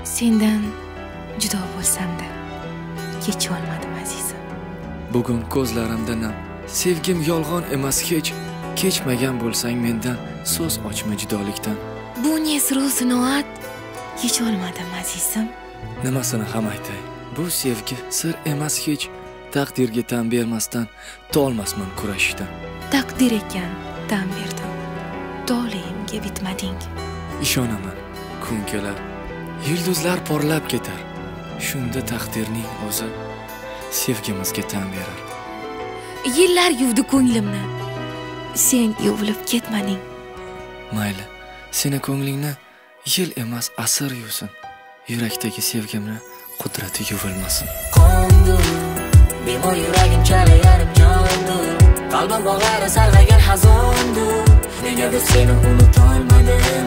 Sendan judo bo'lsam-da kecholmadim azizim. Bugun ko'zlarimda nam. Sevgim yolg'on emas hech. Kechmagan bo'lsang mendan so'z ochma judolikdan. Bu ne sinoat kecholmadim azizim. Nimasini ham aytay? Bu sevgi sir emas hech. Taqdirga tan bermasdan tolmasman kurashishdan. Taqdir ekan tan berdim. Toleimga bitmading. Ishonaman, kun kelar, yulduzlar porlab ketar. Shunda taqdirning o'zi sevgimizga tan berar. Yillar yuvdi ko'nglimni. Sen yuvilib ketmading. Mayli, seni ko'nglingni yil emas asr yuvsin. Yurakdagi sevgimni qudrati yuvilmasin. Qondur, bemor yuragim chala yarim jondur. Qalbim bog'lari sarg'agan hazondur. Negadir seni unutolmadim.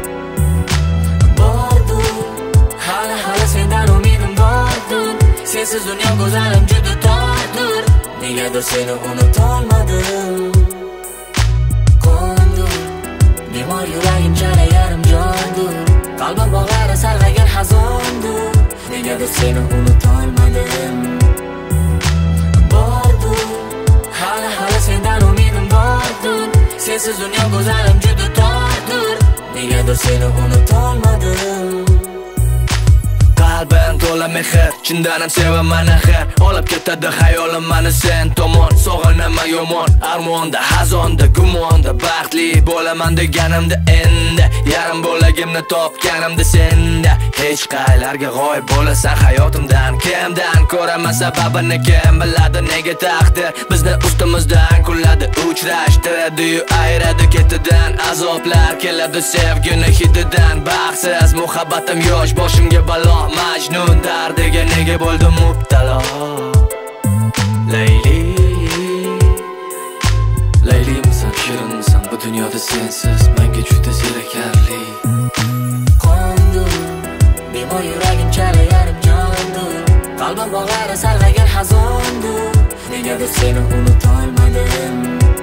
Bordur, hali sendan umidim bordur. Sensiz dunyo go'zalim juda tordur. Negadir seni unutolmadim. Qondur, bemor yuragim chala yarim jondur. Qalbim bog'lari sarg'agan hazondur. Negadir seni unutolmadim. Bordur, hali sendan umidim bordur. Sensiz dunyo go'zalim juda tordur. Negadir seni unutolmadim. Qalbim to'la mehr, chindan ham sevaman axir. Olib ketadi hayolim mani sen tomon. Sog'inaman yomon, armonda, hazonda, gumonda. Baxtli bo'laman deganimda endi yarim bo'lagimni topganimda senda. Hech qaylarga g'oyib bo'lasan hayotimdan. Kimdan ko'raman sababini kim biladi? Nega taqdir bizni ustimizdan kuladi, uchrashtiradi-yu ayiradi ketidan. Azoblar keladi sevgini hididan. Baxtsiz muhabbatim yosh, boshimga balo. Majnun dardiga nega bo'ldim mubtalo. Layli, Laylimsan, shirinsan, bu dunyoda sensiz menga juda zerikarli. Qondur, bemor yuragim chala yarim jondur. Qalbim bog'lari sarg'agan hazondur. Negadir seni unutolmadim.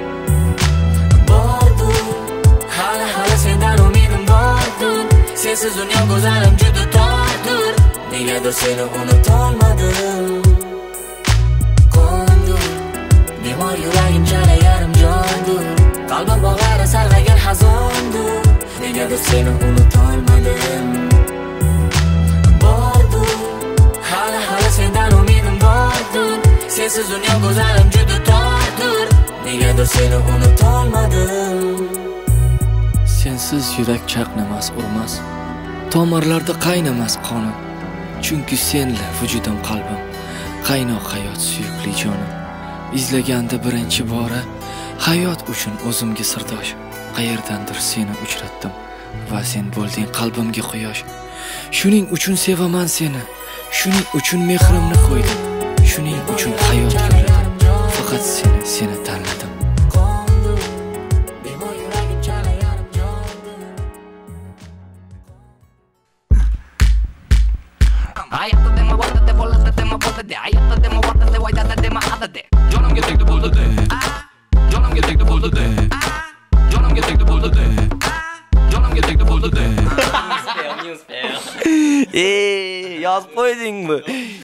Bordur, hali sendan umidim bordur. Sensiz dunyo go'zalim juda tordur. Negadir seni unutolmadim. Qondur, bemor yuragim chala yarim jondur. Qalbim bog'lari sarg'agan hazondur. Negadir seni unutolmadim. Bordur, hali sendan umidim bordur. Sensiz dunyo go'zalim juda tordur. Negadir seni unutolmadim. Sensiz yurak chaqnamas, urmas. Tomirlarda qaynamas qonim. Chunki senla vujudim qalbim. Qaynoq hayot suyukli jonim. Izlaganda birinchi bora hayot uchun o'zimga sirdosh. Qayerdandir seni uchratdim va sen bo'lding qalbimga quyosh. Shuning uchun sevaman seni. Shuning uchun mehrimni qo'ydim. Shuning uchun hayot yo'lladim. Faqat seni tanladim. hayotda dema vaqtida bo'ladi dema bo'ladi. Hayotda dema vaqtida voydada dema hadada. Jonimga tegdi bo'ldi. Jonimga tegdi bo'ldi. Jonimga tegdi bo'ldi. Jonimga tegdi bo'ldi. Yozib qo'ydingmi?